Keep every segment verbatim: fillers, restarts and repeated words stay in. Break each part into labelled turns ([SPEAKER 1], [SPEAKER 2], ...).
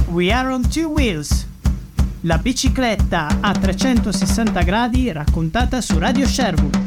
[SPEAKER 1] We Are on Two Wheels, la bicicletta a trecentosessanta gradi raccontata su Radio Sherwood.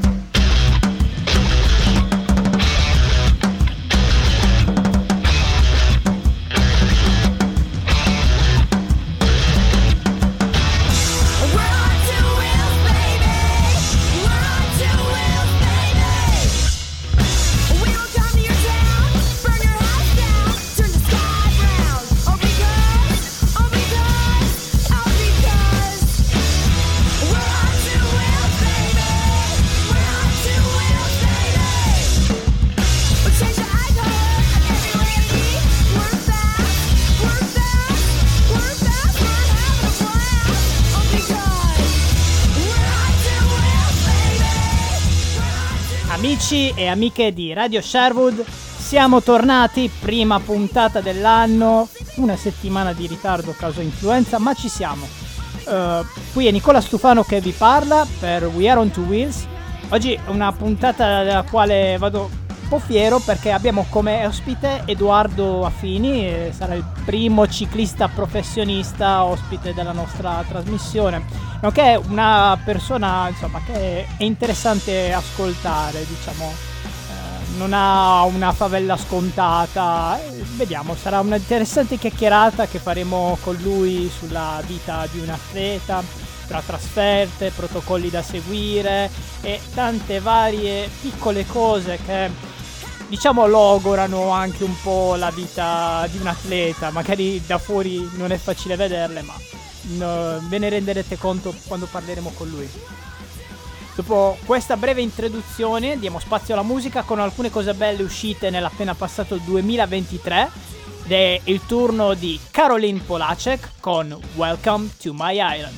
[SPEAKER 1] Amici e amiche di Radio Sherwood, siamo tornati, prima puntata dell'anno, una settimana di ritardo causa influenza, ma ci siamo. Uh, qui è Nicola Stufano che vi parla per We Are on Two Wheels. Oggi è una puntata della quale vado un po' fiero perché abbiamo come ospite Edoardo Affini, e sarà il primo ciclista professionista ospite della nostra trasmissione. Nonché una persona, insomma, che è interessante ascoltare, diciamo, eh, non ha una favella scontata. Eh, vediamo, sarà una interessante chiacchierata che faremo con lui sulla vita di un atleta, tra trasferte, protocolli da seguire e tante varie piccole cose che, diciamo, logorano anche un po' la vita di un atleta. Magari da fuori non è facile vederle, ma no, ve ne renderete conto quando parleremo con lui. Dopo questa breve introduzione diamo spazio alla musica con alcune cose belle uscite nell'appena passato duemilaventitré, ed è il turno di Caroline Polacek con Welcome to My Island.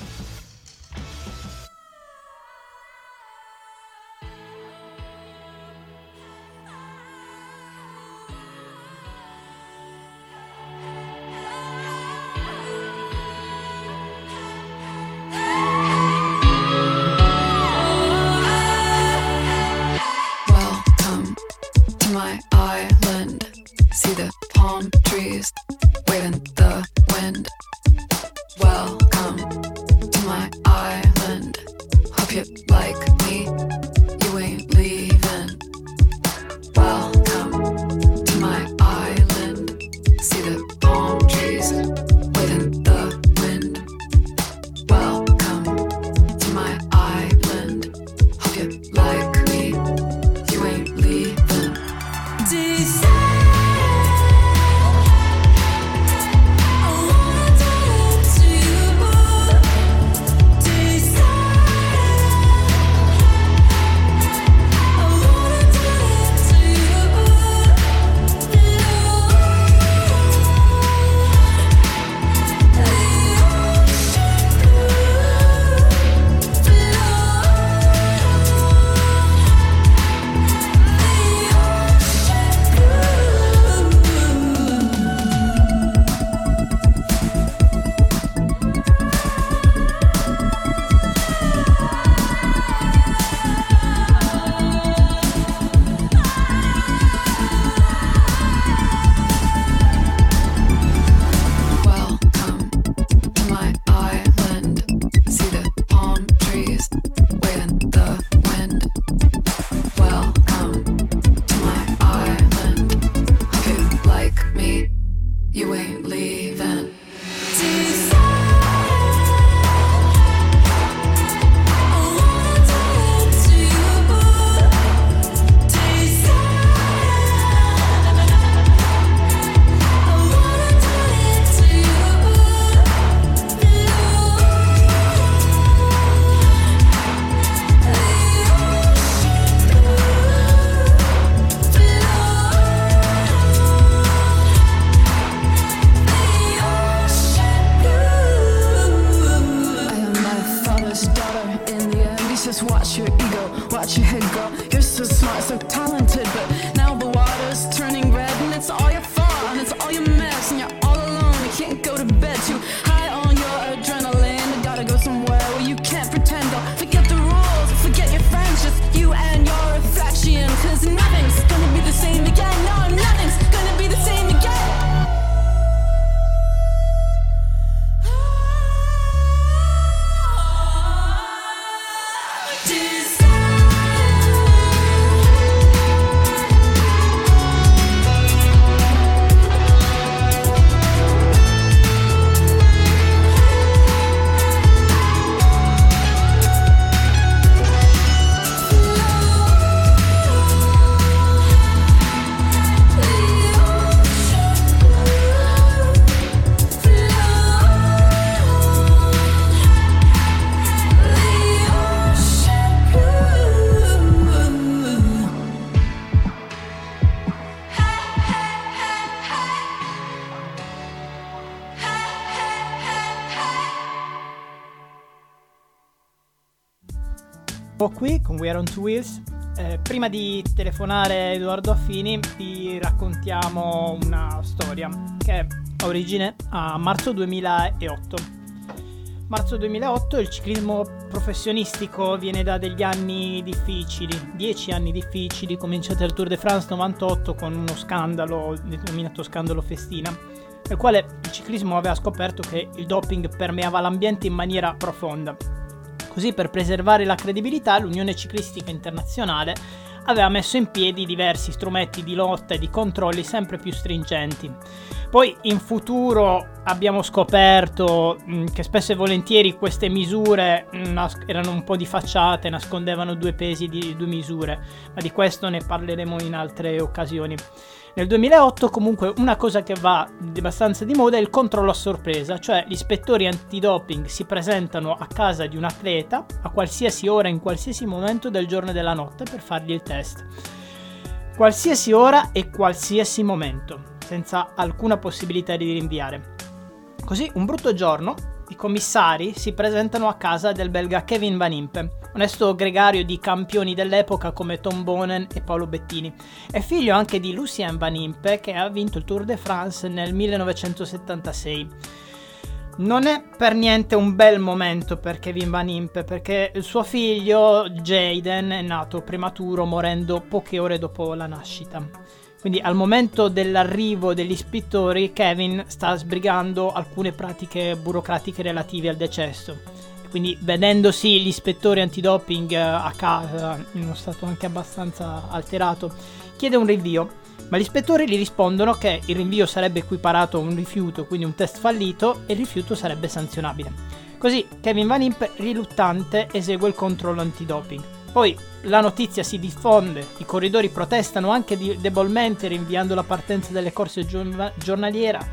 [SPEAKER 2] See the palm trees wave in the wind. Welcome to my island. Hope you like me, you ain't leaving. Welcome to my island. See the palm trees wave in the wind. Welcome to my island. Hope you like me, you ain't leaving. Decide.
[SPEAKER 1] qui con We Are On Two Wheels. Eh, prima di telefonare a Edoardo Affini vi raccontiamo una storia che ha origine a marzo duemilaotto. Marzo duemilaotto il ciclismo professionistico viene da degli anni difficili, dieci anni difficili, cominciate il Tour de France novantotto con uno scandalo denominato scandalo Festina, nel quale il ciclismo aveva scoperto che il doping permeava l'ambiente in maniera profonda. Così, per preservare la credibilità, l'Unione Ciclistica Internazionale aveva messo in piedi diversi strumenti di lotta e di controlli sempre più stringenti. Poi in futuro abbiamo scoperto mh, che spesso e volentieri queste misure mh, nas- erano un po' di facciate, nascondevano due pesi di due misure, ma di questo ne parleremo in altre occasioni. Nel duemilaotto comunque una cosa che va abbastanza di moda è il controllo a sorpresa, cioè gli ispettori antidoping si presentano a casa di un atleta a qualsiasi ora, in qualsiasi momento del giorno e della notte per fargli il test. Qualsiasi ora e qualsiasi momento, senza alcuna possibilità di rinviare. Così un brutto giorno i commissari si presentano a casa del belga Kevin Van Impe, onesto gregario di campioni dell'epoca come Tom Bonen e Paolo Bettini. È figlio anche di Lucien Van Impe, che ha vinto il Tour de France nel millenovecentosettantasei. Non è per niente un bel momento per Kevin Van Impe, perché il suo figlio Jaden è nato prematuro, morendo poche ore dopo la nascita. Quindi al momento dell'arrivo degli ispettori Kevin sta sbrigando alcune pratiche burocratiche relative al decesso. Quindi, vedendosi gli ispettori antidoping a casa, in uno stato anche abbastanza alterato, chiede un rinvio, ma gli ispettori gli rispondono che il rinvio sarebbe equiparato a un rifiuto, quindi un test fallito, e il rifiuto sarebbe sanzionabile. Così Kevin Van Impe, riluttante, esegue il controllo antidoping. Poi la notizia si diffonde, i corridori protestano anche di- debolmente rinviando la partenza delle corse giorn- giornaliera,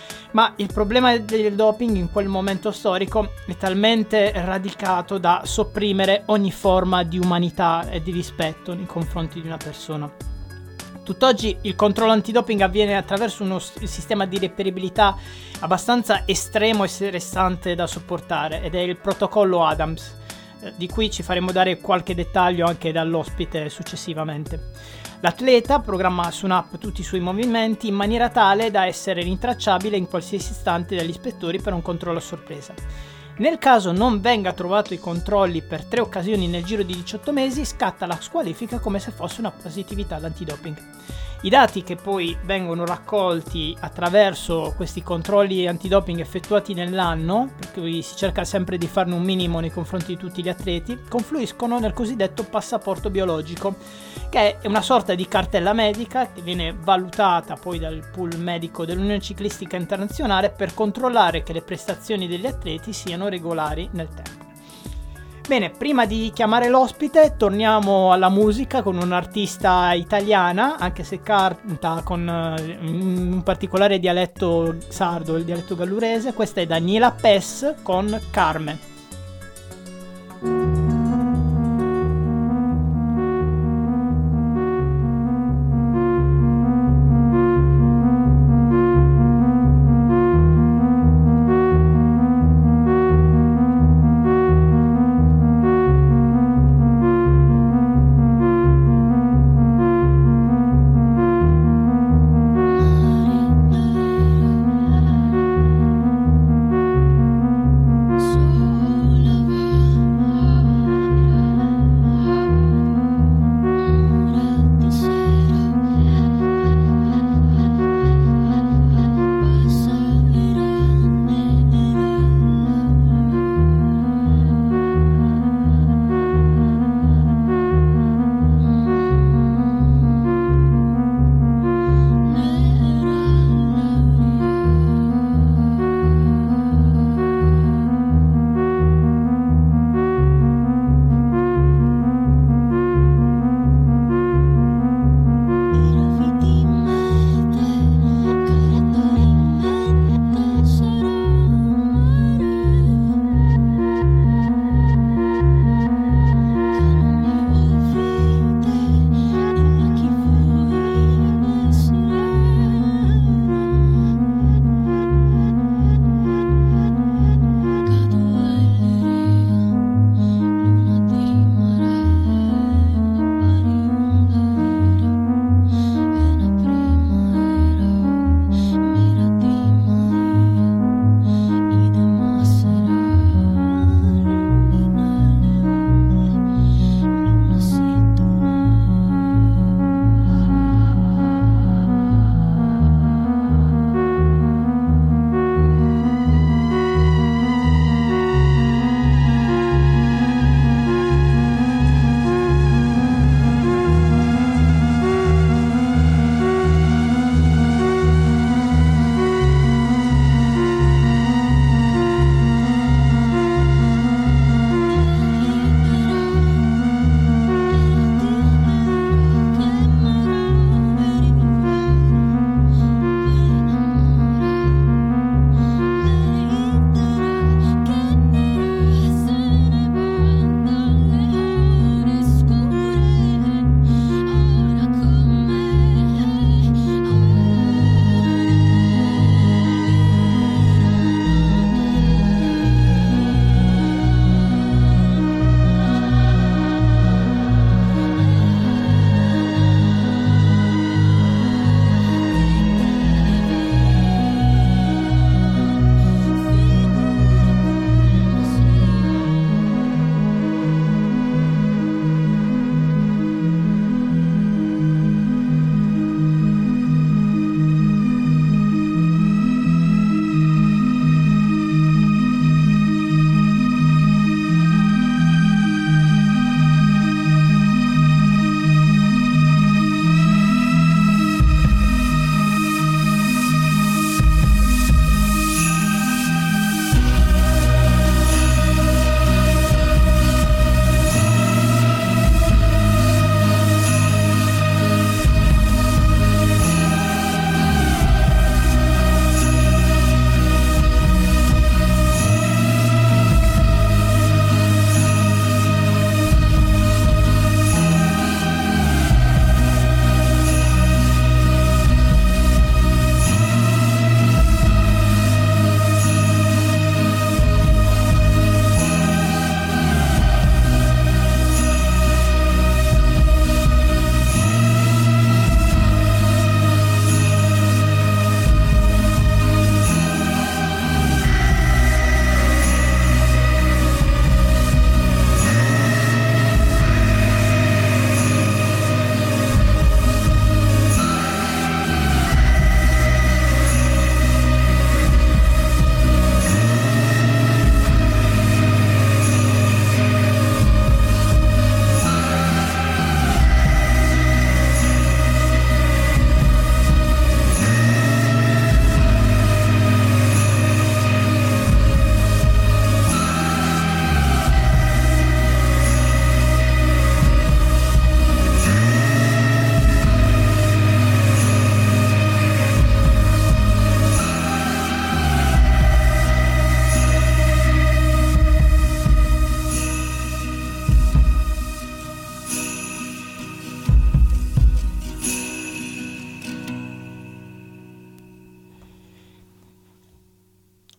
[SPEAKER 1] ma il problema del doping in quel momento storico è talmente radicato da sopprimere ogni forma di umanità e di rispetto nei confronti di una persona. Tutt'oggi il controllo antidoping avviene attraverso uno s- sistema di reperibilità abbastanza estremo e stressante da sopportare, ed è il protocollo Adams, di cui ci faremo dare qualche dettaglio anche dall'ospite successivamente. L'atleta programma su un'app tutti i suoi movimenti in maniera tale da essere rintracciabile in qualsiasi istante dagli ispettori per un controllo a sorpresa. Nel caso non venga trovato i controlli per tre occasioni nel giro di diciotto mesi, scatta la squalifica come se fosse una positività all'antidoping. I dati che poi vengono raccolti attraverso questi controlli antidoping effettuati nell'anno, per cui si cerca sempre di farne un minimo nei confronti di tutti gli atleti, confluiscono nel cosiddetto passaporto biologico, che è una sorta di cartella medica che viene valutata poi dal pool medico dell'Unione Ciclistica Internazionale per controllare che le prestazioni degli atleti siano regolari nel tempo. Bene, prima di chiamare l'ospite torniamo alla musica con un'artista italiana, anche se canta con uh, un particolare dialetto sardo, il dialetto gallurese. Questa è Daniela Pes con Carme.
[SPEAKER 3] So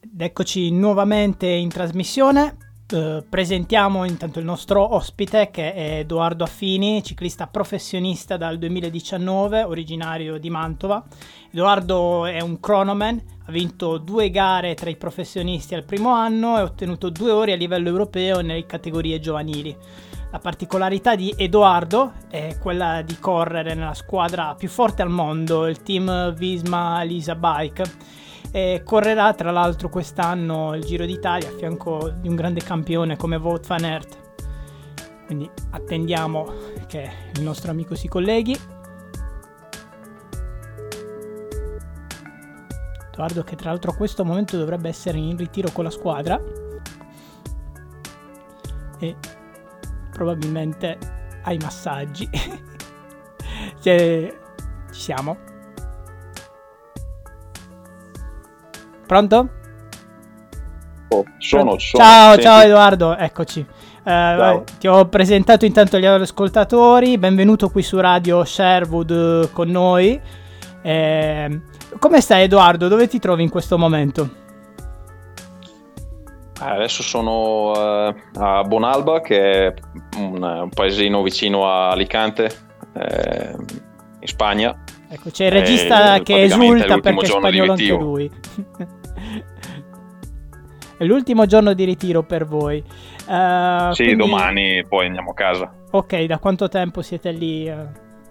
[SPEAKER 1] Ed eccoci nuovamente in trasmissione. Uh, presentiamo intanto il nostro ospite, che è Edoardo Affini, ciclista professionista dal duemiladiciannove, originario di Mantova. Edoardo è un cronoman, ha vinto due gare tra i professionisti al primo anno e ha ottenuto due ore a livello europeo nelle categorie giovanili. La particolarità di Edoardo è quella di correre nella squadra più forte al mondo, il team Visma Lease a Bike. E correrà tra l'altro quest'anno il Giro d'Italia a fianco di un grande campione come Wout van Aert. Quindi attendiamo che il nostro amico si colleghi. Edoardo, che tra l'altro a questo momento dovrebbe essere in ritiro con la squadra e probabilmente ai massaggi. Cioè, ci siamo.
[SPEAKER 3] Pronto? Oh, sono, sono.
[SPEAKER 1] Ciao,
[SPEAKER 3] Senti.
[SPEAKER 1] ciao Edoardo, eccoci. Uh, vai, ti ho presentato intanto agli ascoltatori, benvenuto qui su Radio Sherwood con noi. Eh, come stai Edoardo? Dove ti trovi in questo momento?
[SPEAKER 3] Adesso sono uh, a Bonalba, che è un, un paesino vicino a Alicante, eh, in Spagna.
[SPEAKER 1] Ecco, c'è il regista
[SPEAKER 3] eh,
[SPEAKER 1] che esulta perché è
[SPEAKER 3] giorno di
[SPEAKER 1] spagnolo anche
[SPEAKER 3] ritiro.
[SPEAKER 1] lui. È l'ultimo giorno di ritiro per voi. Uh,
[SPEAKER 3] sì,
[SPEAKER 1] quindi...
[SPEAKER 3] domani poi andiamo a casa.
[SPEAKER 1] Ok, da quanto tempo siete lì? Uh...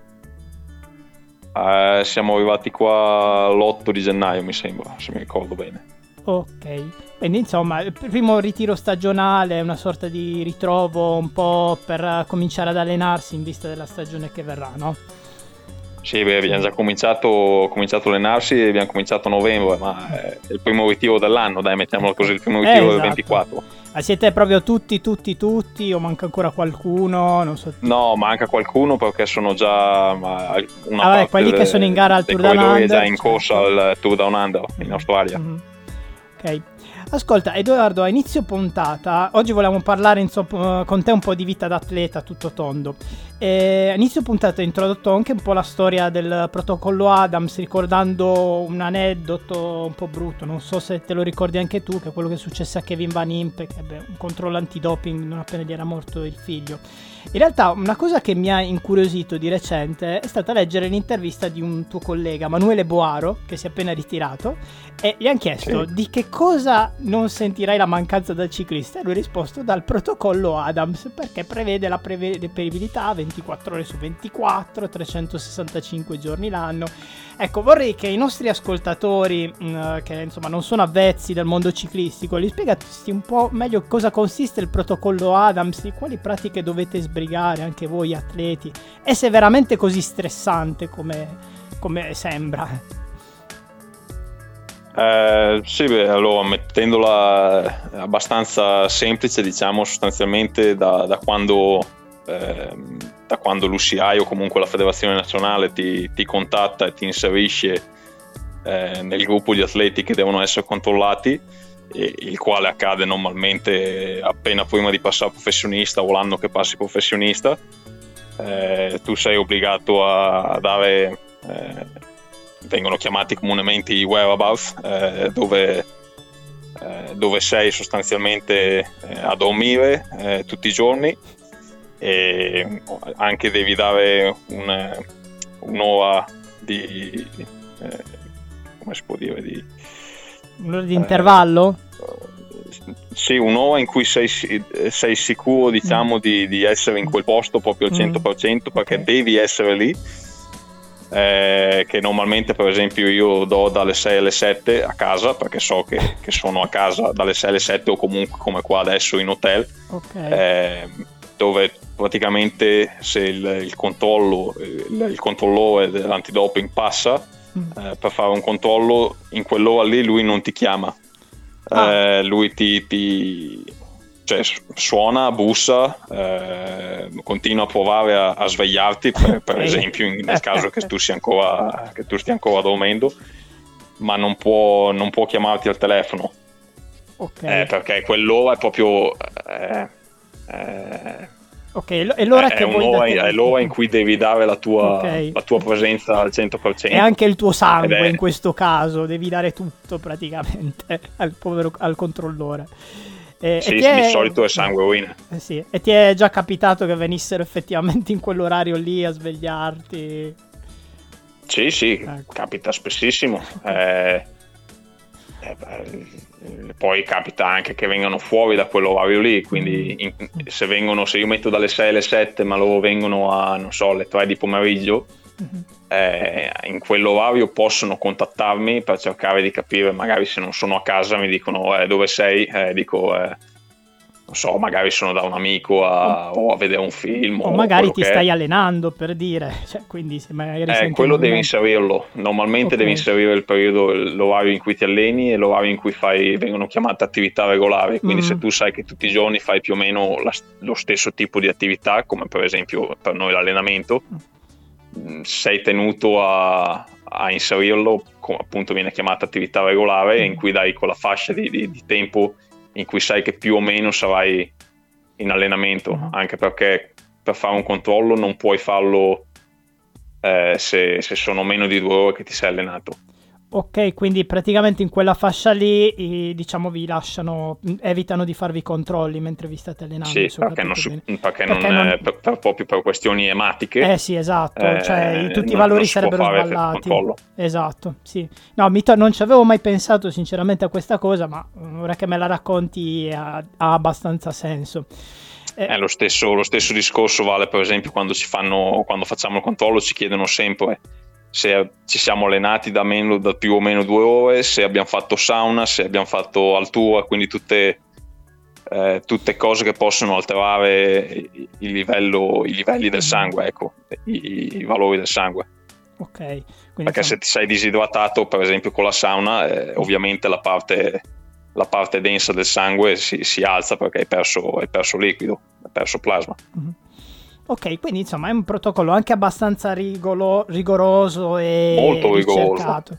[SPEAKER 3] Uh, siamo arrivati qua l'otto di gennaio, mi sembra, se mi ricordo bene.
[SPEAKER 1] Ok, quindi insomma il primo ritiro stagionale, una sorta di ritrovo un po' per cominciare ad allenarsi in vista della stagione che verrà, no?
[SPEAKER 3] Sì, beh, abbiamo già cominciato, cominciato a allenarsi, abbiamo cominciato a novembre, ma è il primo ritiro dell'anno, dai, mettiamolo così, il primo ritiro
[SPEAKER 1] eh,
[SPEAKER 3] del
[SPEAKER 1] esatto.
[SPEAKER 3] ventiquattro.
[SPEAKER 1] Ah, siete proprio tutti, tutti, tutti, o manca ancora qualcuno? Non so.
[SPEAKER 3] No, manca qualcuno perché sono già ma, una
[SPEAKER 1] ah, vabbè,
[SPEAKER 3] parte
[SPEAKER 1] quelli che sono in gara al Tour Down Under.
[SPEAKER 3] è già in corsa al Tour Down Under in Australia.
[SPEAKER 1] Mm-hmm. Ok. Ascolta Edoardo, a inizio puntata, oggi volevamo parlare insomma, con te un po' di vita d'atleta tutto tondo. E a inizio puntata ho introdotto anche un po' la storia del protocollo Adams, ricordando un aneddoto un po' brutto, non so se te lo ricordi anche tu, che è quello che è successo a Kevin Van Impe, che ebbe un controllo antidoping non appena gli era morto il figlio. In realtà una cosa che mi ha incuriosito di recente è stata leggere l'intervista di un tuo collega, Manuele Boaro, che si è appena ritirato, e gli hanno chiesto sì. di che cosa non sentirai la mancanza da ciclista, e lui ha risposto dal protocollo Adams, perché prevede la prevedibilità ventiquattro ore su ventiquattro, trecentosessantacinque giorni l'anno. Ecco, vorrei che i nostri ascoltatori, mh, che insomma non sono avvezzi del mondo ciclistico, gli spiegassi un po' meglio cosa consiste il protocollo Adams, di quali pratiche dovete sbrigare anche voi atleti, e se è veramente così stressante come, come sembra.
[SPEAKER 3] Eh, sì, beh, allora mettendola abbastanza semplice, diciamo sostanzialmente da, da quando eh, da quando l'U C I o comunque la federazione nazionale ti, ti contatta e ti inserisce eh, nel gruppo di atleti che devono essere controllati, e, il quale accade normalmente appena prima di passare professionista o l'anno che passi professionista. Eh, tu sei obbligato a dare eh, vengono chiamati comunemente i whereabouts, eh, dove, eh, dove sei sostanzialmente eh, a dormire eh, tutti i giorni, e anche devi dare un, un'ora di eh, come si può dire di
[SPEAKER 1] un'ora di intervallo?
[SPEAKER 3] Eh, sì, un'ora in cui sei, sei sicuro, diciamo, mm. di, di essere in quel posto proprio al cento per cento, perché okay. devi essere lì. Eh, che normalmente per esempio io do dalle sei alle sette a casa, perché so che, che sono a casa dalle sei alle sette, o comunque come qua adesso in hotel, okay. eh, dove praticamente se il, il controllo il, il controllore dell'antidoping passa mm. eh, per fare un controllo, in quell'ora lì lui non ti chiama, ah. eh, lui ti, ti cioè, suona, bussa, eh, continua a provare a, a svegliarti per, per esempio in, nel caso che tu sia ancora che tu stia ancora dormendo, ma non può, non può chiamarti al telefono, okay. eh, perché quell'ora è proprio eh, eh,
[SPEAKER 1] Ok, e lo- e l'ora
[SPEAKER 3] È,
[SPEAKER 1] che
[SPEAKER 3] è
[SPEAKER 1] vuoi da
[SPEAKER 3] un'ora,
[SPEAKER 1] te-
[SPEAKER 3] è l'ora in cui devi dare la tua,
[SPEAKER 1] Ok.
[SPEAKER 3] la tua presenza al cento per cento.
[SPEAKER 1] E anche il tuo
[SPEAKER 3] Ed
[SPEAKER 1] sangue
[SPEAKER 3] è-
[SPEAKER 1] in questo caso, devi dare tutto praticamente al povero al controllore. E, e
[SPEAKER 3] Sì,
[SPEAKER 1] ti è-
[SPEAKER 3] di solito è sangue win.
[SPEAKER 1] Eh sì, e ti è già capitato che venissero effettivamente in quell'orario lì a svegliarti?
[SPEAKER 3] Sì, sì,
[SPEAKER 1] Ecco.
[SPEAKER 3] capita spessissimo. Eh, eh, beh, poi capita anche che vengano fuori da quell'orario lì, quindi in- se vengono, se io metto dalle sei alle sette, ma loro vengono a, non so, alle tre di pomeriggio,
[SPEAKER 1] Mhm.
[SPEAKER 3] eh, in quell'orario possono contattarmi per cercare di capire, magari se non sono a casa mi dicono eh, dove sei, eh, dico eh, non so, magari sono da un amico a, o a vedere un film
[SPEAKER 1] O
[SPEAKER 3] o
[SPEAKER 1] magari
[SPEAKER 3] quello
[SPEAKER 1] ti
[SPEAKER 3] che è.
[SPEAKER 1] stai allenando, per dire, cioè, quindi se magari
[SPEAKER 3] Eh,
[SPEAKER 1] senti
[SPEAKER 3] quello
[SPEAKER 1] il
[SPEAKER 3] devi
[SPEAKER 1] movimento.
[SPEAKER 3] inserirlo. Normalmente
[SPEAKER 1] Ok.
[SPEAKER 3] devi inserire il periodo, l'orario in cui ti alleni e l'orario in cui fai, vengono chiamate attività regolari. Quindi
[SPEAKER 1] Mm.
[SPEAKER 3] se tu sai che tutti i giorni fai più o meno la- lo stesso tipo di attività, come per esempio per noi l'allenamento, mh, sei tenuto a, a inserirlo, come appunto viene chiamata attività regolare, in cui dai quella fascia di, di- di tempo in cui sai che più o meno sarai in allenamento,
[SPEAKER 1] Mhm.
[SPEAKER 3] anche perché per fare un controllo non puoi farlo eh, se, se sono meno di due ore che ti sei allenato.
[SPEAKER 1] Ok, quindi praticamente in quella fascia lì, i- diciamo, vi lasciano, evitano di farvi controlli mentre vi state allenando.
[SPEAKER 3] Sì,
[SPEAKER 1] se ho
[SPEAKER 3] perché, non,
[SPEAKER 1] capito
[SPEAKER 3] si-
[SPEAKER 1] bene.
[SPEAKER 3] perché
[SPEAKER 1] Perché
[SPEAKER 3] non,
[SPEAKER 1] non-
[SPEAKER 3] eh, per, per- proprio per questioni ematiche.
[SPEAKER 1] Eh sì, esatto,
[SPEAKER 3] eh,
[SPEAKER 1] cioè i- tutti i
[SPEAKER 3] non-
[SPEAKER 1] valori
[SPEAKER 3] non si può
[SPEAKER 1] sarebbero
[SPEAKER 3] fare
[SPEAKER 1] sballati.
[SPEAKER 3] controllo.
[SPEAKER 1] Esatto, sì. No, mi to- non ci avevo mai pensato sinceramente a questa cosa, ma ora che me la racconti ha, ha abbastanza senso. Eh,
[SPEAKER 3] Eh, lo, stesso, lo stesso discorso vale per esempio quando, ci fanno, quando facciamo il controllo, ci chiedono sempre se ci siamo allenati da, meno, da più o meno due ore, se abbiamo fatto sauna, se abbiamo fatto altura, quindi tutte, eh, tutte cose che possono alterare il livello, i livelli del sangue, ecco, i, i valori del sangue.
[SPEAKER 1] ok, quindi
[SPEAKER 3] Perché
[SPEAKER 1] insomma-
[SPEAKER 3] se ti sei disidratato, per esempio con la sauna, eh, ovviamente la parte, la parte densa del sangue si, si alza perché hai perso, hai perso liquido, hai perso plasma.
[SPEAKER 1] Mhm. Ok, quindi insomma è un protocollo anche abbastanza rigolo- rigoroso e
[SPEAKER 3] Molto rigoroso.
[SPEAKER 1] ricercato.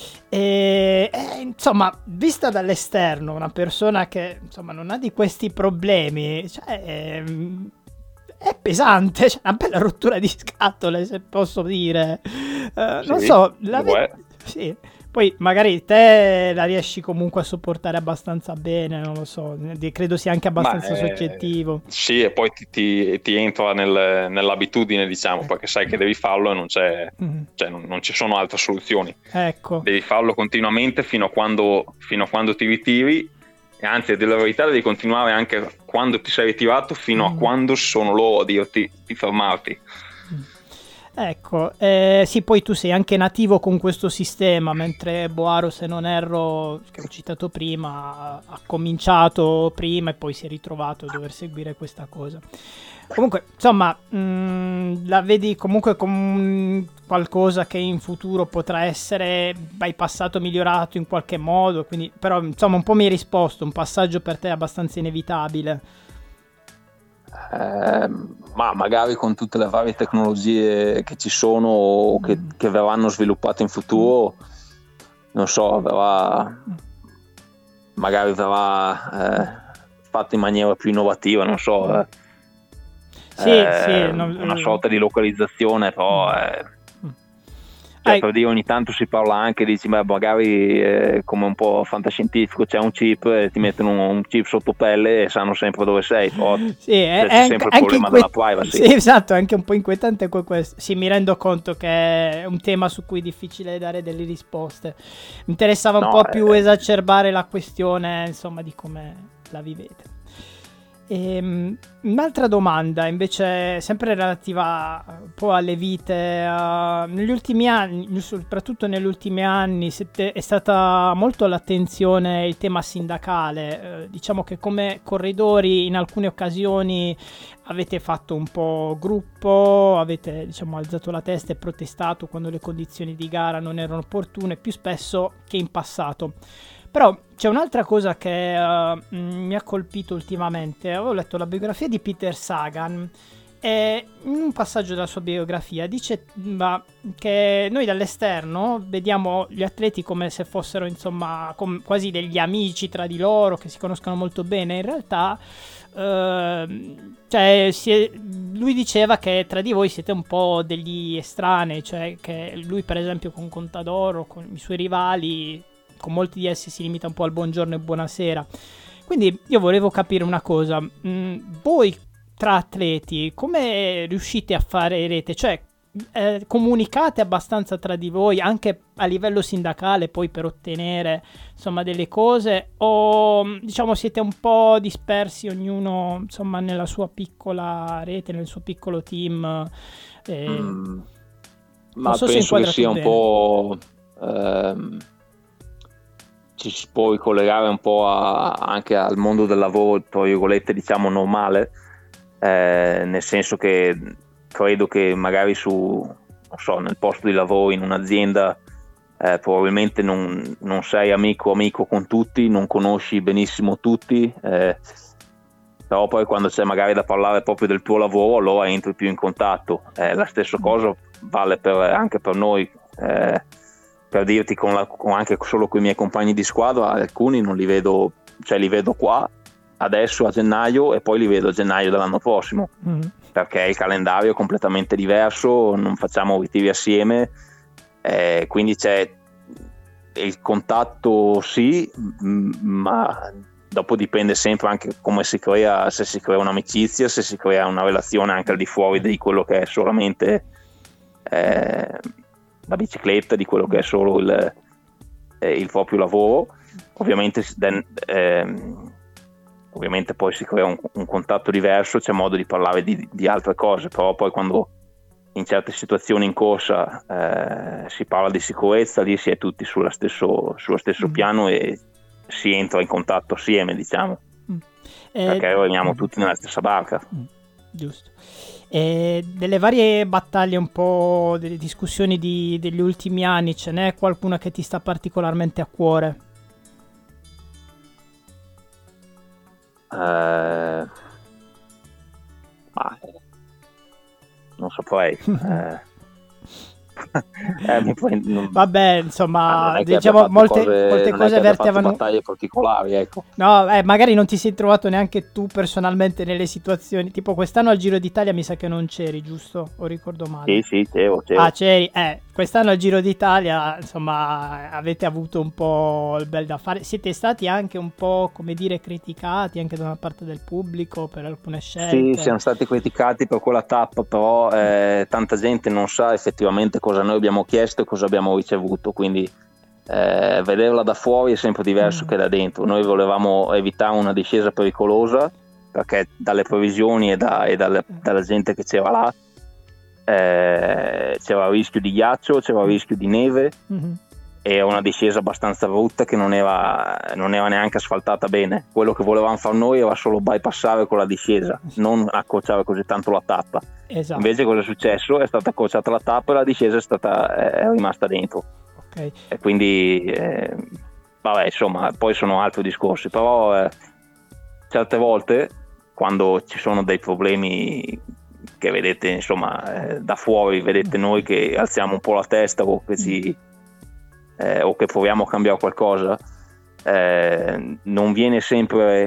[SPEAKER 1] E, e, insomma, vista dall'esterno, una persona che insomma non ha di questi problemi, cioè, è, è pesante, cioè, una bella rottura di scatole, se posso dire. Eh, non
[SPEAKER 3] Sì,
[SPEAKER 1] so, la
[SPEAKER 3] lo è.
[SPEAKER 1] sì. Poi magari te la riesci comunque a sopportare abbastanza bene, non lo so, di- credo sia anche abbastanza
[SPEAKER 3] Ma, eh,
[SPEAKER 1] soggettivo.
[SPEAKER 3] Sì, e poi ti, ti- ti entra nel- nell'abitudine, diciamo, perché sai che devi farlo e non, c'è,
[SPEAKER 1] Mhm.
[SPEAKER 3] cioè, non, non ci sono altre soluzioni.
[SPEAKER 1] Ecco.
[SPEAKER 3] Devi farlo continuamente fino a quando, fino a quando ti ritiri, e anzi, a dire la verità, devi continuare anche quando ti sei ritirato, fino a
[SPEAKER 1] Mm.
[SPEAKER 3] quando sono loro a dirti di fermarti.
[SPEAKER 1] Ecco, eh, sì, poi tu sei anche nativo con questo sistema, mentre Boaro, se non erro, che ho citato prima, ha cominciato prima e poi si è ritrovato a dover seguire questa cosa. Comunque, insomma, mh, la vedi comunque come qualcosa che in futuro potrà essere bypassato, migliorato in qualche modo, quindi, però insomma un po' mi hai risposto, un passaggio per te abbastanza inevitabile.
[SPEAKER 3] Eh, ma magari con tutte le varie tecnologie che ci sono o che, che verranno sviluppate in futuro, non so, verrà, magari verrà eh, fatto in maniera più innovativa, non so, eh,
[SPEAKER 1] Sì,
[SPEAKER 3] eh,
[SPEAKER 1] sì, no,
[SPEAKER 3] una
[SPEAKER 1] eh,
[SPEAKER 3] sorta di localizzazione, però eh,
[SPEAKER 1] Hai-
[SPEAKER 3] cioè, per dire, ogni tanto si parla anche, dici, beh, magari eh, come un po' fantascientifico c'è un chip e ti mettono un, un chip sotto pelle e sanno sempre dove sei, però
[SPEAKER 1] Sì, è,
[SPEAKER 3] c'è
[SPEAKER 1] è
[SPEAKER 3] sempre
[SPEAKER 1] anche,
[SPEAKER 3] il problema
[SPEAKER 1] anche
[SPEAKER 3] della
[SPEAKER 1] inquiet-
[SPEAKER 3] privacy.
[SPEAKER 1] Sì, esatto, è anche un po' inquietante que- questo. Sì, mi rendo conto che è un tema su cui è difficile dare delle risposte. Mi interessava un
[SPEAKER 3] No,
[SPEAKER 1] po' più
[SPEAKER 3] eh.
[SPEAKER 1] esacerbare la questione, insomma, di come la vivete. Ehm, un'altra domanda, invece, sempre relativa un po' alle vite. eh, negli ultimi anni, soprattutto negli ultimi anni, siete- è stata molto all'attenzione il tema sindacale. Eh, diciamo che come corridori in alcune occasioni avete fatto un po' gruppo, avete, diciamo, alzato la testa e protestato quando le condizioni di gara non erano opportune, più spesso che in passato. Però c'è un'altra cosa che eh, mi ha colpito ultimamente. Avevo letto la biografia di Peter Sagan E in un passaggio della sua biografia dice ma, che noi dall'esterno vediamo gli atleti come se fossero insomma com- quasi degli amici tra di loro, che si conoscono molto bene. In realtà eh, cioè, si è, lui diceva che tra di voi siete un po' degli estranei, cioè che lui per esempio con Contador, con i suoi rivali, con molti di essi si limita un po' al buongiorno e buonasera. Quindi io volevo capire una cosa, mm, voi tra atleti come riuscite a fare rete? Cioè eh, comunicate abbastanza tra di voi anche a livello sindacale poi per ottenere insomma delle cose, o diciamo siete un po' dispersi ognuno insomma nella sua piccola rete, nel suo piccolo team? eh,
[SPEAKER 4] Mm,
[SPEAKER 1] non
[SPEAKER 4] ma
[SPEAKER 1] so se
[SPEAKER 4] penso che
[SPEAKER 1] inquadrato
[SPEAKER 4] sia un
[SPEAKER 1] bene.
[SPEAKER 4] po', ehm, ci si può ricollegare un po' a- anche al mondo del lavoro, tra virgolette, diciamo normale, eh, nel senso che credo che magari su, non so, nel posto di lavoro in un'azienda eh, probabilmente non, non sei amico amico con tutti, non conosci benissimo tutti, eh, però poi quando c'è magari da parlare proprio del tuo lavoro allora entri più in contatto. Eh, la stessa cosa vale per, anche per noi, eh, per dirti con, la, con anche solo con i miei compagni di squadra, alcuni non li vedo, cioè li vedo qua adesso a gennaio e poi li vedo a gennaio dell'anno prossimo,
[SPEAKER 1] Mm.
[SPEAKER 4] perché il calendario è completamente diverso, non facciamo ritiri assieme, eh, quindi c'è il contatto sì, m- ma dopo dipende sempre anche come si crea, se si crea un'amicizia, se si crea una relazione anche al di fuori di quello che è solamente eh, la bicicletta, di quello che è solo il, eh, il proprio lavoro. Ovviamente den- ehm, ovviamente poi si crea un, un contatto diverso, c'è modo di parlare di, di altre cose, però poi quando in certe situazioni in corsa eh, si parla di sicurezza, lì si è tutti sullo stesso, sullo stesso
[SPEAKER 1] Mm.
[SPEAKER 4] piano e si entra in contatto assieme, diciamo,
[SPEAKER 1] Mm. Eh,
[SPEAKER 4] perché rimaniamo
[SPEAKER 1] mm.
[SPEAKER 4] tutti nella stessa barca.
[SPEAKER 1] Mm, giusto. E delle varie battaglie, un po' delle discussioni di- degli ultimi anni, ce n'è qualcuna che ti sta particolarmente a cuore?
[SPEAKER 4] Eh, ma non saprei. eh. Eh, mi puoi- non-
[SPEAKER 1] Vabbè,
[SPEAKER 4] ah,
[SPEAKER 1] insomma,
[SPEAKER 4] non è che
[SPEAKER 1] diciamo
[SPEAKER 4] abbia fatto
[SPEAKER 1] molte,
[SPEAKER 4] cose-
[SPEAKER 1] molte
[SPEAKER 4] non è
[SPEAKER 1] cose
[SPEAKER 4] che abbia fatto
[SPEAKER 1] vertevano.
[SPEAKER 4] battaglie particolari, ecco.
[SPEAKER 1] No, eh, magari non ti sei trovato neanche tu personalmente nelle situazioni. Tipo quest'anno al Giro d'Italia mi sa che non c'eri, giusto? O ricordo male?
[SPEAKER 4] Sì, sì, c'ero, c'ero.
[SPEAKER 1] Ah, c'eri. Eh, quest'anno al Giro d'Italia, insomma, avete avuto un po' il bel da fare. Siete stati anche un po', come dire, criticati anche da una parte del pubblico per alcune scelte.
[SPEAKER 4] Sì, siamo stati criticati per quella tappa, però eh, tanta gente non sa effettivamente cosa noi abbiamo chiesto e cosa abbiamo ricevuto, quindi eh, vederla da fuori è sempre diverso
[SPEAKER 1] Mm.
[SPEAKER 4] che da dentro. Noi volevamo evitare una discesa pericolosa, perché dalle previsioni e, da, e dalle- dalla gente che c'era là eh, c'era il rischio di ghiaccio, c'era il rischio di neve,
[SPEAKER 1] Mhm.
[SPEAKER 4] e una discesa abbastanza brutta che non era, non era neanche asfaltata bene. Quello che volevamo fare noi era solo bypassare con la discesa, non accorciare così tanto la tappa.
[SPEAKER 1] Esatto.
[SPEAKER 4] Invece cosa è successo? È stata accorciata la tappa e la discesa è, stata, è rimasta dentro.
[SPEAKER 1] Ok.
[SPEAKER 4] E quindi eh, vabbè, insomma, poi sono altri discorsi, però eh, certe volte quando ci sono dei problemi che vedete, insomma, eh, da fuori, vedete noi che alziamo un po' la testa o che ci eh, o che proviamo a cambiare qualcosa, eh, non viene sempre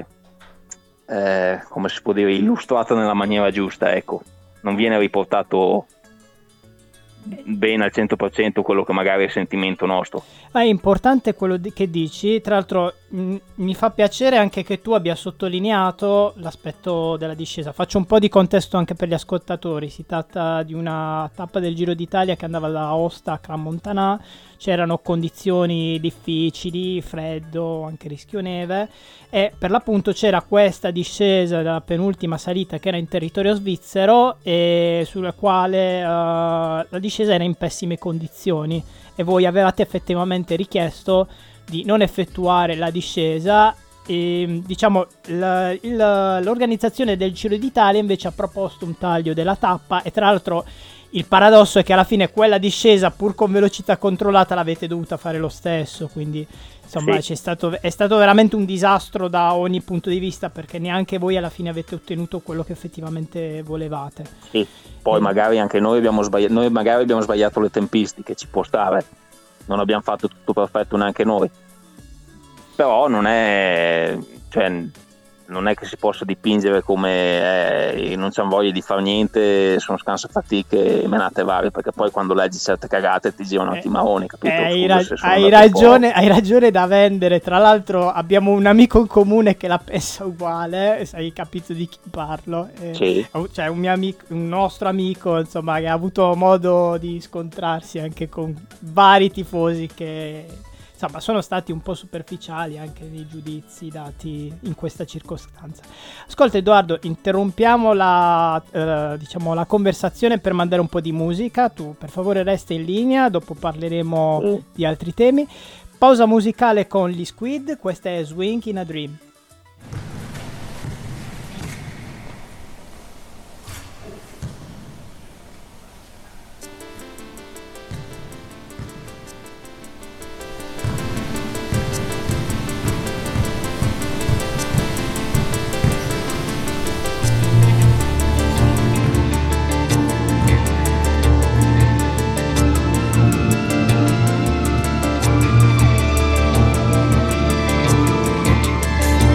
[SPEAKER 4] eh, come si può dire, illustrato nella maniera giusta, ecco, non viene riportato bene al cento per cento quello che magari è il sentimento nostro.
[SPEAKER 1] Ah, è importante quello di- che dici. Tra l'altro mh, mi fa piacere anche che tu abbia sottolineato l'aspetto della discesa. Faccio un po' di contesto anche per gli ascoltatori. Si tratta di una tappa del Giro d'Italia che andava da Aosta a Crans-Montana. C'erano condizioni difficili, freddo, anche rischio neve, e per l'appunto c'era questa discesa della penultima salita che era in territorio svizzero e sulla quale uh, la discesa era in pessime condizioni e voi avevate effettivamente richiesto di non effettuare la discesa e diciamo la, il, l'organizzazione del Giro d'Italia invece ha proposto un taglio della tappa e tra l'altro il paradosso è che alla fine quella discesa, pur con velocità controllata, l'avete dovuta fare lo stesso, quindi insomma
[SPEAKER 4] Sì.
[SPEAKER 1] c'è stato, è stato veramente un disastro da ogni punto di vista, perché neanche voi alla fine avete ottenuto quello che effettivamente volevate.
[SPEAKER 4] Sì. Poi
[SPEAKER 1] Mm.
[SPEAKER 4] magari anche noi abbiamo sbagliato, noi magari abbiamo sbagliato le tempistiche, ci può stare, non abbiamo fatto tutto perfetto neanche noi, però non è, cioè, non è che si possa dipingere come eh, non c'hanno voglia di fare niente, sono scansa fatiche e menate varie, perché poi quando leggi certe cagate ti girano
[SPEAKER 1] Eh,
[SPEAKER 4] i maroni, capito?
[SPEAKER 1] Eh, hai,
[SPEAKER 4] Scusa
[SPEAKER 1] ra-
[SPEAKER 4] se sono
[SPEAKER 1] hai
[SPEAKER 4] andato un po'-
[SPEAKER 1] ragione, hai ragione da vendere. Tra l'altro abbiamo un amico in comune che la pensa uguale, hai capito di chi parlo. Eh,
[SPEAKER 4] Sì.
[SPEAKER 1] Cioè un, mio amico, un nostro amico, insomma, che ha avuto modo di scontrarsi anche con vari tifosi che, insomma, sono stati un po' superficiali anche nei giudizi dati in questa circostanza. Ascolta Edoardo, interrompiamo la, eh, diciamo, la conversazione per mandare un po' di musica. Tu per favore resta in linea, dopo parleremo
[SPEAKER 4] Mm.
[SPEAKER 1] di altri temi. Pausa musicale con gli Squid, questa è Swing in a Dream.
[SPEAKER 2] Thank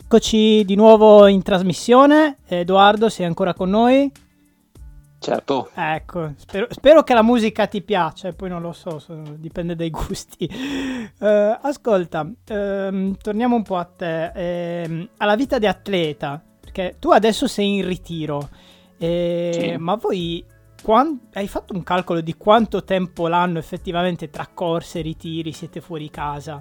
[SPEAKER 1] eccoci di nuovo in trasmissione. Edoardo, sei ancora con noi?
[SPEAKER 4] Certo.
[SPEAKER 1] Ecco, spero, spero che la musica ti piaccia, poi non lo so, so dipende dai gusti. Uh, ascolta, uh, torniamo un po' a te, uh, alla vita di atleta, perché tu adesso sei in ritiro, eh,
[SPEAKER 4] Sì.
[SPEAKER 1] ma voi quan- hai fatto un calcolo di quanto tempo l'anno effettivamente tra corse e ritiri siete fuori casa?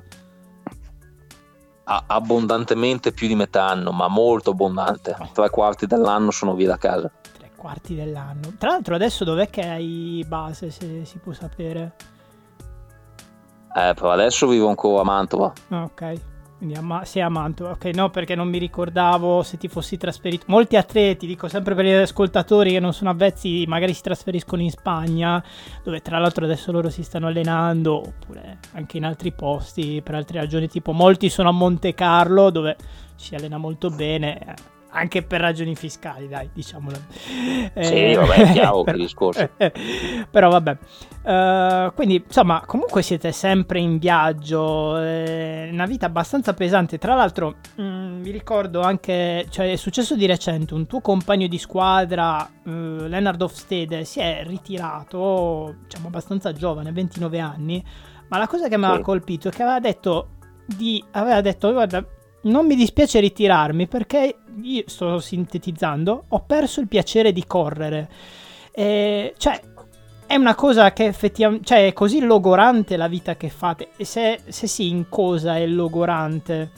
[SPEAKER 4] A- abbondantemente più di metà anno, ma molto abbondante. Tre quarti dell'anno sono via da casa.
[SPEAKER 1] Tre quarti dell'anno. Tra l'altro adesso dov'è che hai base, se si può sapere?
[SPEAKER 4] Eh, però adesso vivo ancora a Mantova.
[SPEAKER 1] Ah, ok, quindi a Ma- sei a Mantova. Ok, no, perché non mi ricordavo se ti fossi trasferito. Molti atleti, dico sempre per gli ascoltatori che non sono avvezzi, magari si trasferiscono in Spagna, dove tra l'altro adesso loro si stanno allenando, oppure anche in altri posti per altre ragioni, tipo molti sono a Monte Carlo, dove ci si allena molto bene, eh, anche per ragioni fiscali, dai, diciamolo.
[SPEAKER 4] Sì, vabbè, è chiaro che discorso.
[SPEAKER 1] Però vabbè. Uh, quindi insomma comunque siete sempre in viaggio, eh, una vita abbastanza pesante. Tra l'altro mh, vi ricordo anche, cioè è successo di recente, un tuo compagno di squadra, uh, Lennart Hofstede, si è ritirato, diciamo abbastanza giovane, ventinove anni, ma la cosa che mi aveva
[SPEAKER 4] Sì.
[SPEAKER 1] colpito è che aveva detto di aveva detto guarda, non mi dispiace ritirarmi perché io, sto sintetizzando, ho perso il piacere di correre. E, cioè è una cosa che effettivamente, cioè è così logorante la vita che fate, e se, se sì, in cosa è logorante?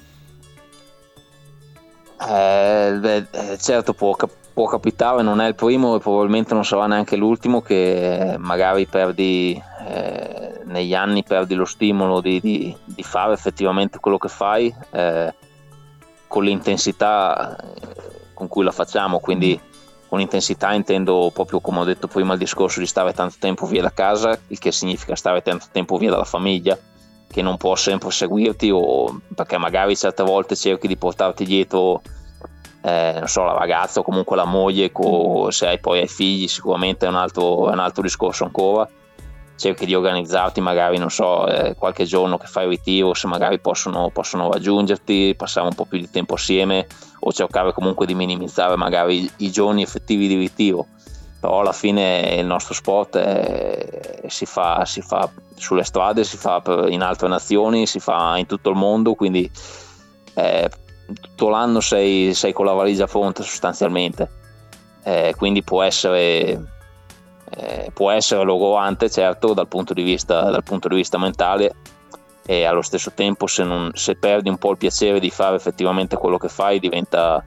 [SPEAKER 4] Eh, beh, eh, certo, può, cap- può capitare, non è il primo e probabilmente non sarà neanche l'ultimo che magari perdi, eh, negli anni perdi lo stimolo di, di- di fare effettivamente quello che fai, eh, con l'intensità eh, con cui la facciamo, quindi con intensità intendo proprio, come ho detto prima, il discorso di stare tanto tempo via da casa, il che significa stare tanto tempo via dalla famiglia, che non può sempre seguirti, o perché magari certe volte cerchi di portarti dietro, eh, non so, la ragazza o comunque la moglie, co- se hai poi hai figli sicuramente è un altro, è un altro discorso ancora. Cerchi di organizzarti magari, non so, eh, qualche giorno che fai il ritiro, se magari possono, possono raggiungerti, passare un po' più di tempo assieme, o cercare comunque di minimizzare magari i, i giorni effettivi di ritiro. Però alla fine il nostro sport è, si, fa, si fa sulle strade, si fa per- in altre nazioni, si fa in tutto il mondo, quindi eh, tutto l'anno sei, sei con la valigia a fronte sostanzialmente. Eh, quindi può essere... Eh, può essere logorante, certo, dal punto di vista, dal punto di vista mentale, e allo stesso tempo se, non, se perdi un po' il piacere di fare effettivamente quello che fai diventa,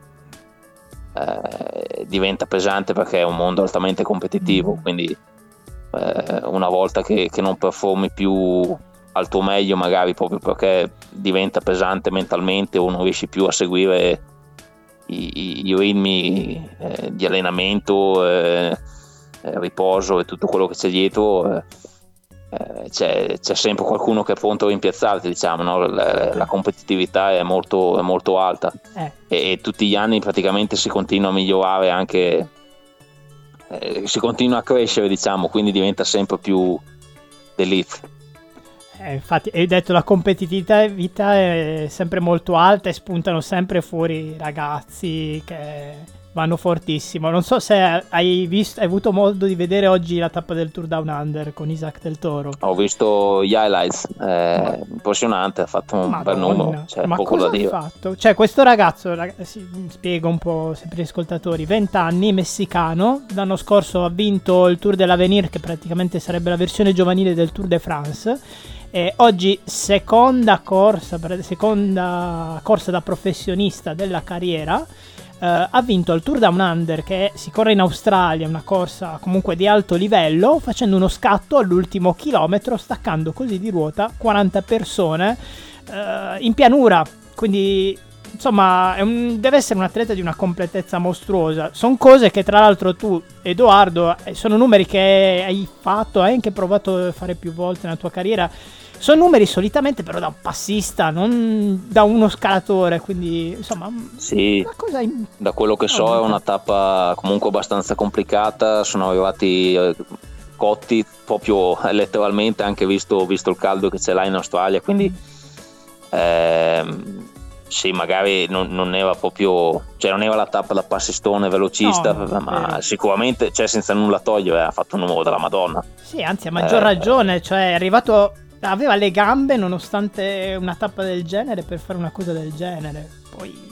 [SPEAKER 4] eh, diventa pesante, perché è un mondo altamente competitivo, quindi eh, una volta che, che non performi più al tuo meglio, magari proprio perché diventa pesante mentalmente o non riesci più a seguire i, i, i ritmi eh, di allenamento, eh, Eh, riposo e tutto quello che c'è dietro, eh, eh, c'è, c'è sempre qualcuno che è pronto a rimpiazzarti, diciamo, no? la, la competitività è molto, è molto alta,
[SPEAKER 1] Eh.
[SPEAKER 4] e, e tutti gli anni praticamente si continua a migliorare, anche eh, si continua a crescere, diciamo, quindi diventa sempre più d'elite.
[SPEAKER 1] Eh, infatti hai detto la competitività vita è sempre molto alta e spuntano sempre fuori ragazzi che vanno fortissimo. Non so se hai visto, hai avuto modo di vedere oggi la tappa del Tour Down Under con Isaac Del Toro.
[SPEAKER 4] Ho visto gli highlights, eh, impressionante, ha fatto un bel
[SPEAKER 1] Madonna,
[SPEAKER 4] numero, c'è
[SPEAKER 1] ma
[SPEAKER 4] poco
[SPEAKER 1] cosa
[SPEAKER 4] da dire.
[SPEAKER 1] ha fatto? Cioè questo ragazzo, rag- si spiego un po' sempre agli ascoltatori, venti anni, messicano, l'anno scorso ha vinto il Tour de l'Avenir, che praticamente sarebbe la versione giovanile del Tour de France, e oggi seconda corsa, seconda corsa da professionista della carriera. Uh, ha vinto il Tour Down Under, che si corre in Australia, una corsa comunque di alto livello, facendo uno scatto all'ultimo chilometro, staccando così di ruota quaranta persone uh, in pianura. Quindi insomma è un, deve essere un atleta di una completezza mostruosa. Sono cose che tra l'altro tu, Edoardo, sono numeri che hai fatto, hai anche provato a fare più volte nella tua carriera. Sono numeri solitamente però da un passista, non da uno scalatore, quindi insomma
[SPEAKER 4] Sì,
[SPEAKER 1] una cosa in...
[SPEAKER 4] da quello che so è una tappa comunque abbastanza complicata, sono arrivati eh, cotti proprio eh, letteralmente, anche visto, visto il caldo che c'è là in Australia, quindi ehm, sì, magari non, non era proprio, cioè non era la tappa da passistone velocista,
[SPEAKER 1] No,
[SPEAKER 4] ma
[SPEAKER 1] vero.
[SPEAKER 4] sicuramente, cioè senza nulla togliere, ha fatto un numero della Madonna.
[SPEAKER 1] Sì, anzi, a maggior
[SPEAKER 4] Eh,
[SPEAKER 1] ragione, cioè è arrivato, aveva le gambe nonostante una tappa del genere per fare una cosa del genere. Poi,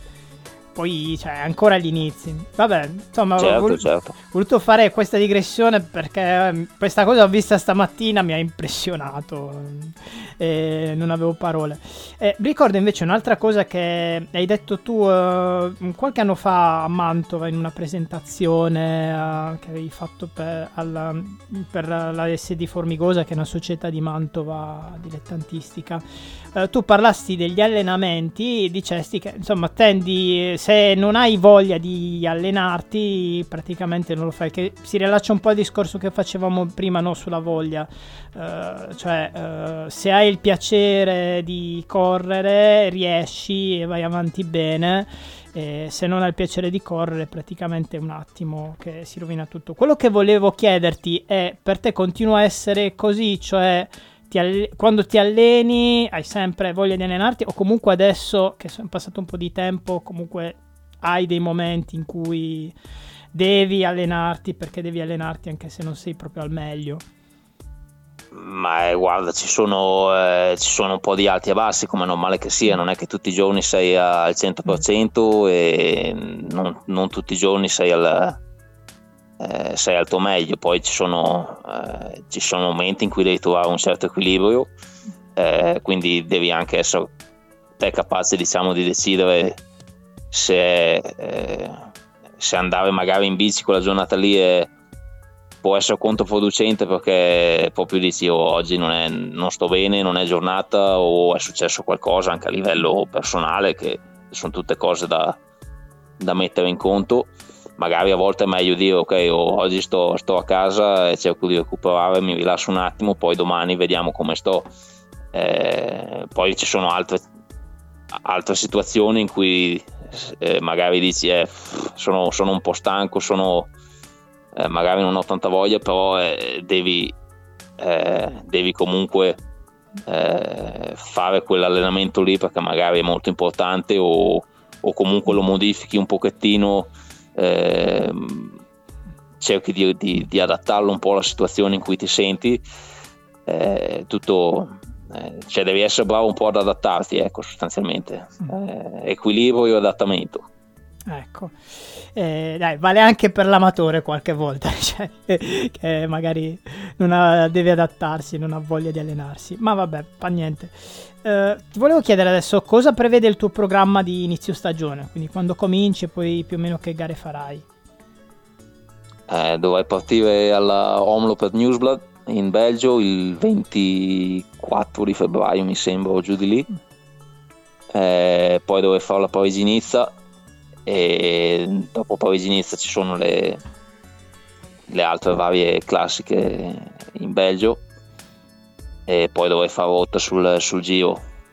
[SPEAKER 1] poi cioè, ancora agli inizi. Vabbè, insomma, ho
[SPEAKER 4] certo,
[SPEAKER 1] vol-
[SPEAKER 4] certo.
[SPEAKER 1] voluto fare questa digressione perché eh, questa cosa l'ho vista stamattina, mi ha impressionato e non avevo parole. Eh, ricordo invece un'altra cosa che hai detto tu eh, qualche anno fa a Mantova in una presentazione eh, che avevi fatto per, alla, per la S D Formigosa, che è una società di Mantova dilettantistica. Eh, tu parlasti degli allenamenti, dicesti che insomma tendi, se non hai voglia di allenarti praticamente non lo fai, che si riallaccia un po' al discorso che facevamo prima, no, sulla voglia. Uh, cioè uh, se hai il piacere di correre riesci e vai avanti bene, e se non hai il piacere di correre praticamente è un attimo che si rovina tutto. Quello che volevo chiederti è, per te continua a essere così, cioè ti alle- quando ti alleni hai sempre voglia di allenarti, o comunque adesso che è passato un po' di tempo comunque hai dei momenti in cui devi allenarti perché devi allenarti anche se non sei proprio al meglio?
[SPEAKER 4] Ma eh, guarda, ci sono, eh, ci sono un po' di alti e bassi, come è normale che sia, non è che tutti i giorni sei al cento per cento e non, non tutti i giorni sei al, eh, sei al tuo meglio. Poi ci sono, eh, ci sono momenti in cui devi trovare un certo equilibrio, eh, quindi devi anche essere te capace, diciamo, di decidere se, eh, se andare magari in bici quella giornata lì è, può essere controproducente, perché proprio dici oh, oggi non, è, non sto bene, non è giornata, o è successo qualcosa anche a livello personale, che sono tutte cose da, da mettere in conto. Magari a volte è meglio dire ok, oh, oggi sto, sto a casa e cerco di recuperare, mi rilasso un attimo, poi domani vediamo come sto. Eh, poi ci sono altre, altre situazioni in cui eh, magari dici eh, sono, sono un po' stanco, sono Eh, magari non ho tanta voglia, però eh, devi, eh, devi comunque eh, fare quell'allenamento lì, perché magari è molto importante, o, o comunque lo modifichi un pochettino, eh, cerchi di, di, di adattarlo un po' alla situazione in cui ti senti, eh, tutto, eh, cioè devi essere bravo un po' ad adattarti, ecco, sostanzialmente, eh, equilibrio e adattamento.
[SPEAKER 1] Ecco, eh, dai, vale anche per l'amatore qualche volta, cioè, che magari non ha, deve adattarsi, non ha voglia di allenarsi, ma vabbè, fa niente. Eh, ti volevo chiedere adesso cosa prevede il tuo programma di inizio stagione, quindi quando cominci e poi più o meno che gare farai.
[SPEAKER 4] Eh, dovrei partire alla Omloop Newsblad in Belgio il ventiquattro di febbraio, mi sembra, o giù di lì. Eh, poi dovrei fare la Parigi-Nizza, e dopo Parigi-Nizza ci sono le, le altre varie classiche in Belgio, e poi dovrei fare rotta sul, sul Giro.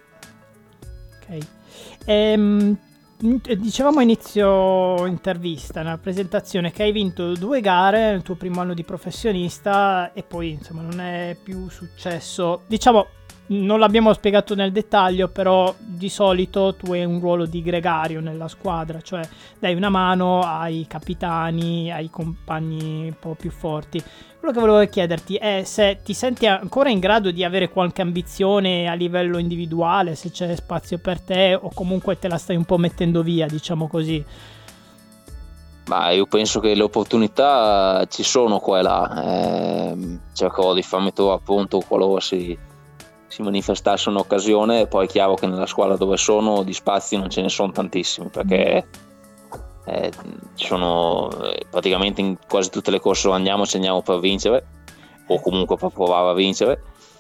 [SPEAKER 1] Ok. Ehm, dicevamo a inizio intervista, nella presentazione, che hai vinto due gare nel tuo primo anno di professionista e poi insomma non è più successo, diciamo. Non l'abbiamo spiegato nel dettaglio, però di solito tu hai un ruolo di gregario nella squadra, cioè dai una mano ai capitani, ai compagni un po' più forti. Quello che volevo chiederti è se ti senti ancora in grado di avere qualche ambizione a livello individuale, se c'è spazio per te o comunque te la stai un po' mettendo via, diciamo così.
[SPEAKER 4] Ma io penso che le opportunità ci sono qua e là, eh, cercherò di farmi trovare pronto qualora si si manifestasse un'occasione. E poi è chiaro che nella squadra dove sono di spazi non ce ne sono tantissimi, perché eh, ci sono eh, praticamente in quasi tutte le corse dove andiamo ci andiamo per vincere, o comunque per provare a vincere,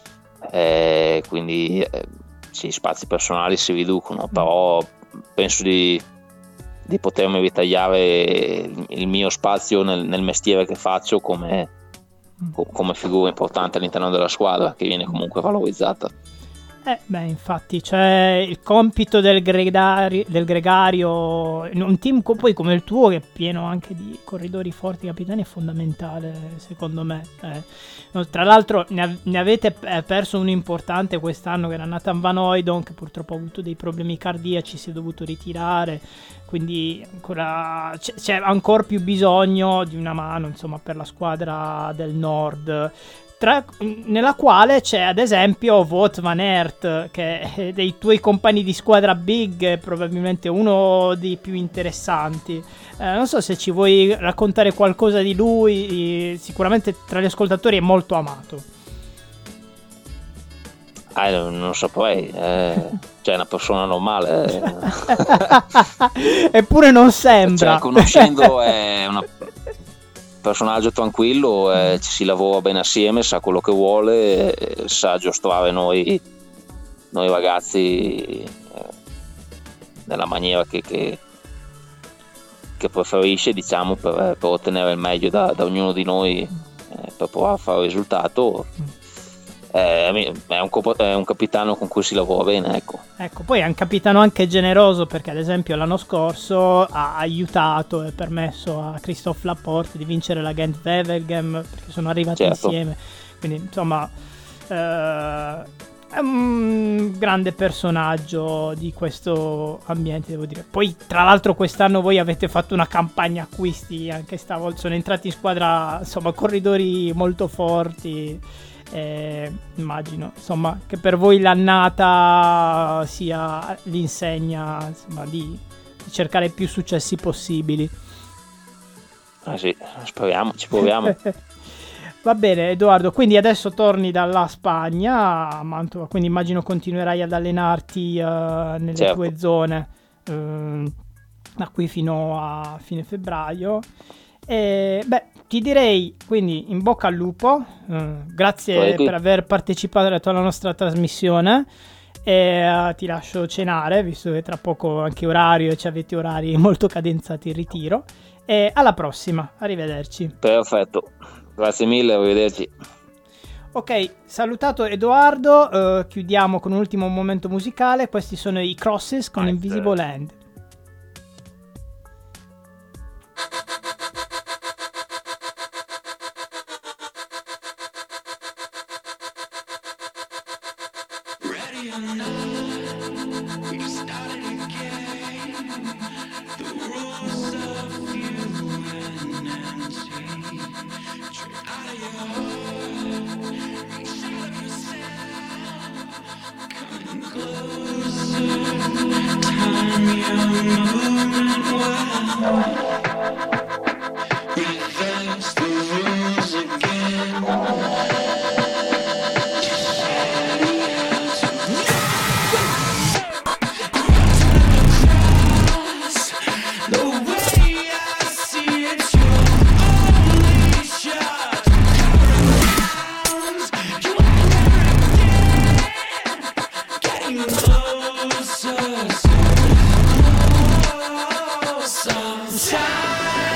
[SPEAKER 4] eh, quindi eh, sì, spazi personali si riducono, però penso di, di potermi ritagliare il, il mio spazio nel, nel mestiere che faccio come come figura importante all'interno della squadra, che viene comunque valorizzata.
[SPEAKER 1] Eh, beh, infatti, c'è il compito del gregario, del gregario in un team co- poi come il tuo, che è pieno anche di corridori forti, capitani, è fondamentale, secondo me. Eh, no, tra l'altro ne, av- ne avete eh, perso uno importante quest'anno, che era Nathan Van Hooydonk, che purtroppo ha avuto dei problemi cardiaci, si è dovuto ritirare, quindi ancora c'è, c'è ancora più bisogno di una mano, insomma, per la squadra del Nord. Tra, nella quale c'è ad esempio Wout van Aert, che è dei tuoi compagni di squadra big, è probabilmente uno dei più interessanti. Eh, non so se ci vuoi raccontare qualcosa di lui, sicuramente tra gli ascoltatori è molto amato.
[SPEAKER 4] Ah, non, non saprei, eh, cioè è una persona normale. Eh.
[SPEAKER 1] Eppure non sembra.
[SPEAKER 4] Cioè, conoscendo è una personaggio tranquillo, eh, ci si lavora bene assieme, sa quello che vuole, eh, sa giostrare noi, noi ragazzi eh, nella maniera che, che, che preferisce, diciamo, per, per ottenere il meglio da, da ognuno di noi, eh, per provare a fare il risultato. Eh, è, un, è un capitano con cui si lavora bene, ecco.
[SPEAKER 1] Ecco, poi è un capitano anche generoso, perché ad esempio l'anno scorso ha aiutato e permesso a Christophe Laporte di vincere la Gent-Wevelgem, perché sono arrivati
[SPEAKER 4] certo.
[SPEAKER 1] insieme, quindi insomma eh, è un grande personaggio di questo ambiente, devo dire. Poi tra l'altro quest'anno voi avete fatto una campagna acquisti, anche stavolta sono entrati in squadra, insomma, corridori molto forti. Eh, immagino, insomma, che per voi l'annata sia l'insegna, insomma, di, di cercare più successi possibili.
[SPEAKER 4] Ah sì, speriamo, ci proviamo.
[SPEAKER 1] Va bene, Edoardo, quindi adesso torni dalla Spagna a Mantova, quindi immagino continuerai ad allenarti uh, nelle
[SPEAKER 4] certo.
[SPEAKER 1] tue zone uh, da qui fino a fine febbraio. E, beh, ti direi quindi in bocca al lupo, uh, grazie
[SPEAKER 4] Prego.
[SPEAKER 1] per aver partecipato alla nostra trasmissione, e uh, ti lascio cenare, visto che tra poco anche orario e ci avete orari molto cadenzati il ritiro, e alla prossima, arrivederci.
[SPEAKER 4] Perfetto, grazie mille, arrivederci.
[SPEAKER 1] Ok, salutato Edoardo, uh, chiudiamo con un ultimo momento musicale. Questi sono i Crosses con Invisible Hand.
[SPEAKER 2] Sometimes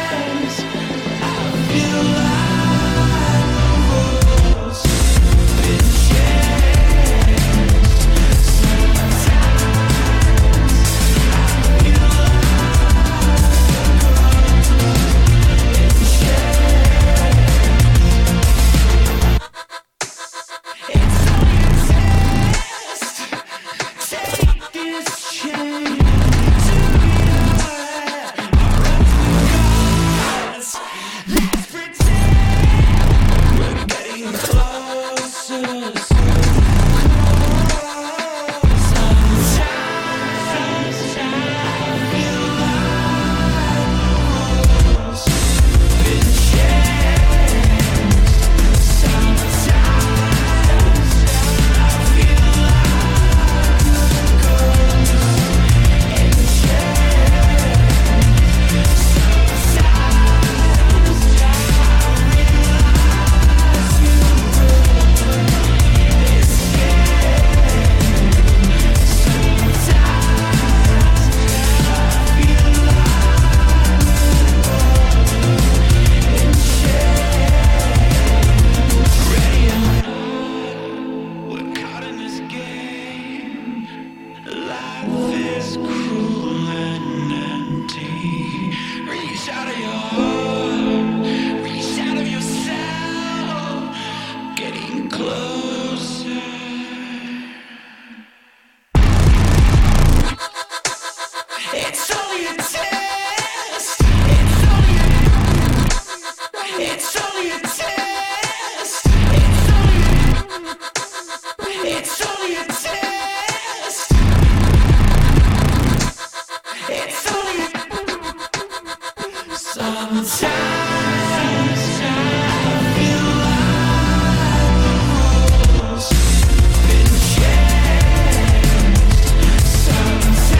[SPEAKER 5] is cruel and empty. Reach out of your heart, reach out of yourself, getting closer. It's only a test. It's only a, it's only a test. It's only a, it's only a test. It's only a, sometimes I feel like the rules been changed. Sometimes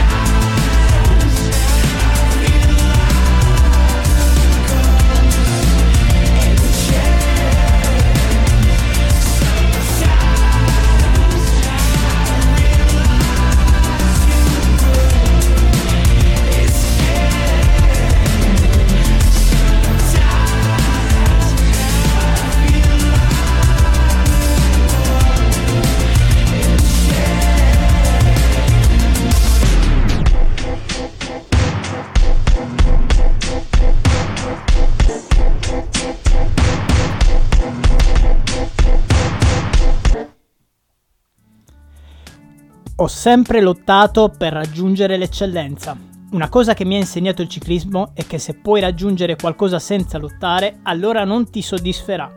[SPEAKER 1] Ho sempre lottato per raggiungere l'eccellenza. Una cosa che mi ha insegnato il ciclismo è che se puoi raggiungere qualcosa senza lottare, allora non ti soddisferà.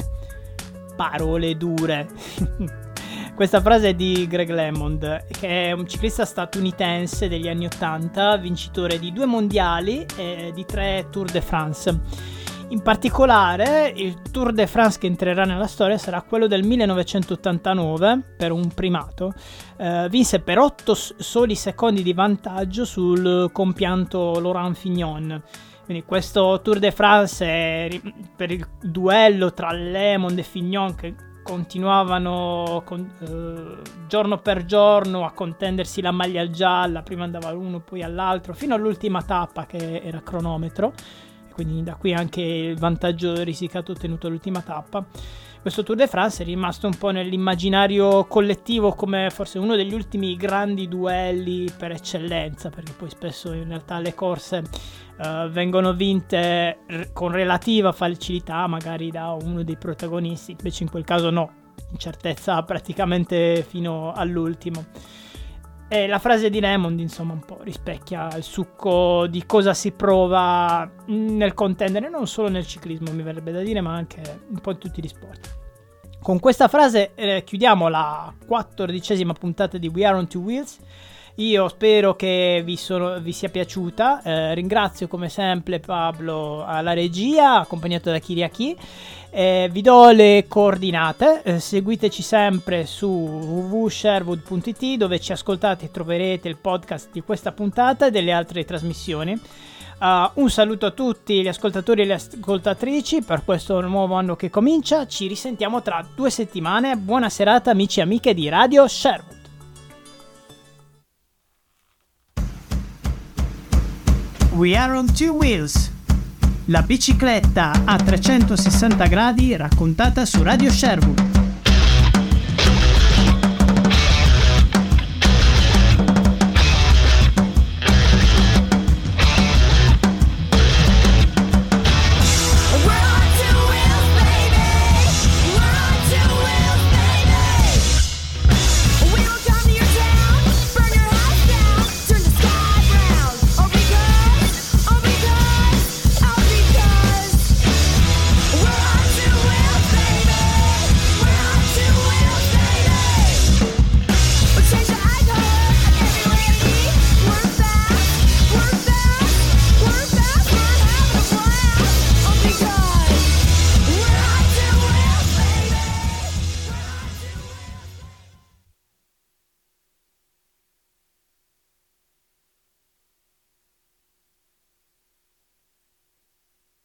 [SPEAKER 1] Parole dure. Questa frase è di Greg LeMond, che è un ciclista statunitense degli anni ottanta, vincitore di due mondiali e di tre Tour de France. In particolare, il Tour de France che entrerà nella storia sarà quello del millenovecentottantanove, per un primato. Eh, vinse per otto soli secondi di vantaggio sul compianto Laurent Fignon. Quindi questo Tour de France è per il duello tra LeMond e Fignon, che continuavano con, eh, giorno per giorno a contendersi la maglia gialla. Prima andava l'uno, poi all'altro, fino all'ultima tappa che era cronometro. Quindi da qui anche il vantaggio risicato ottenuto all'ultima tappa. Questo Tour de France è rimasto un po' nell'immaginario collettivo come forse uno degli ultimi grandi duelli per eccellenza, perché poi spesso in realtà le corse uh, vengono vinte r- con relativa facilità magari da uno dei protagonisti, invece in quel caso no, incertezza praticamente fino all'ultimo. E la frase di LeMond insomma un po' rispecchia il succo di cosa si prova nel contendere, non solo nel ciclismo mi verrebbe da dire, ma anche un po' in tutti gli sport. Con questa frase eh, chiudiamo la quattordicesima puntata di We Are on Two Wheels. Io spero che vi, sono, vi sia piaciuta, eh, ringrazio come sempre Pablo alla regia, accompagnato da Kyriaki. Eh, vi do le coordinate, eh, seguiteci sempre su w w w punto sherwood punto i t, dove ci ascoltate e troverete il podcast di questa puntata e delle altre trasmissioni. Uh, un saluto a tutti gli ascoltatori e le ascoltatrici per questo nuovo anno che comincia. Ci risentiamo tra due settimane. Buona serata amici e amiche di Radio Sherwood. We are on two wheels. La bicicletta a trecentosessanta gradi raccontata su Radio Sherwood.